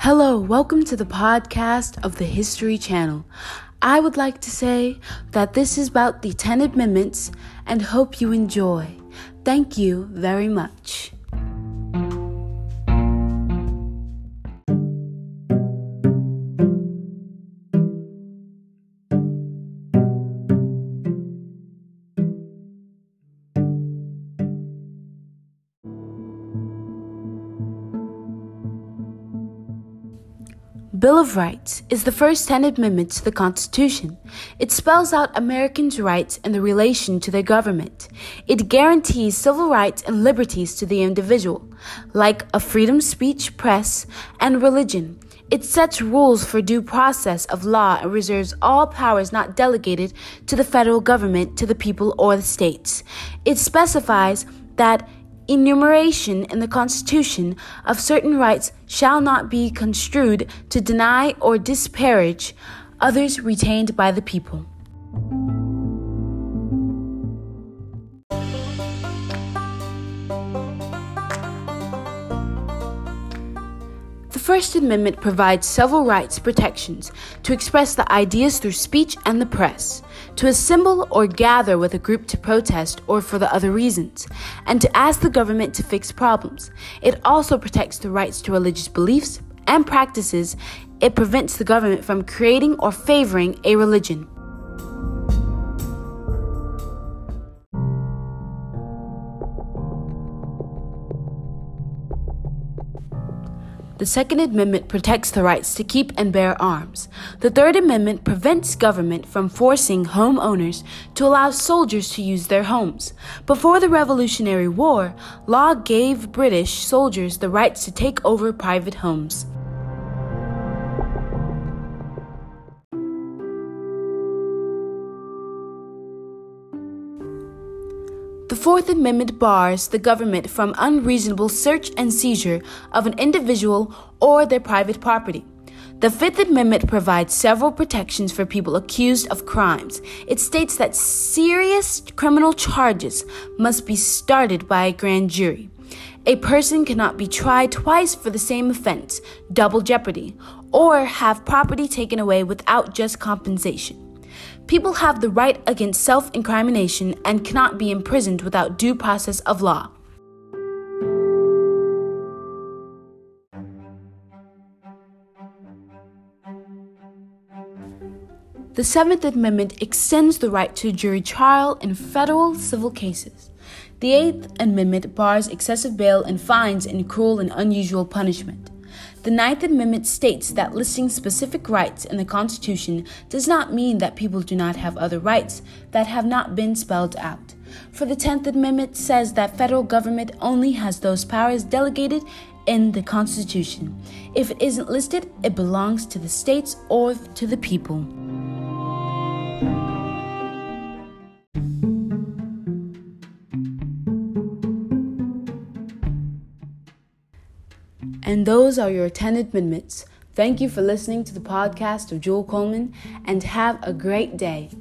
Hello, welcome to the podcast of the History Channel. I would like to say that this is about the 10 Amendments and hope you enjoy. Thank you very much. Bill of Rights is the first 10 Amendment to the Constitution. It spells out Americans' rights in the relation to their government. It guarantees civil rights and liberties to the individual, like a freedom of speech, press, and religion. It sets rules for due process of law and reserves all powers not delegated to the federal government to the people or the states. It specifies that enumeration in the Constitution of certain rights shall not be construed to deny or disparage others retained by the people. The First Amendment provides civil rights protections to express the ideas through speech and the press, to assemble or gather with a group to protest or for the other reasons, and to ask the government to fix problems. It also protects the rights to religious beliefs and practices. It prevents the government from creating or favoring a religion. The Second Amendment protects the rights to keep and bear arms. The Third Amendment prevents government from forcing homeowners to allow soldiers to use their homes. Before the Revolutionary War, law gave British soldiers the rights to take over private homes. The Fourth Amendment bars the government from unreasonable search and seizure of an individual or their private property. The Fifth Amendment provides several protections for people accused of crimes. It states that serious criminal charges must be started by a grand jury. A person cannot be tried twice for the same offense, double jeopardy, or have property taken away without just compensation. People have the right against self-incrimination and cannot be imprisoned without due process of law. The Seventh Amendment extends the right to jury trial in federal civil cases. The Eighth Amendment bars excessive bail and fines and cruel and unusual punishment. The Ninth Amendment states that listing specific rights in the Constitution does not mean that people do not have other rights that have not been spelled out. For the 10th Amendment says that federal government only has those powers delegated in the Constitution. If it isn't listed, it belongs to the states or to the people. And those are your 10 amendments. Thank you for listening to the podcast of Joel Coleman, and have a great day.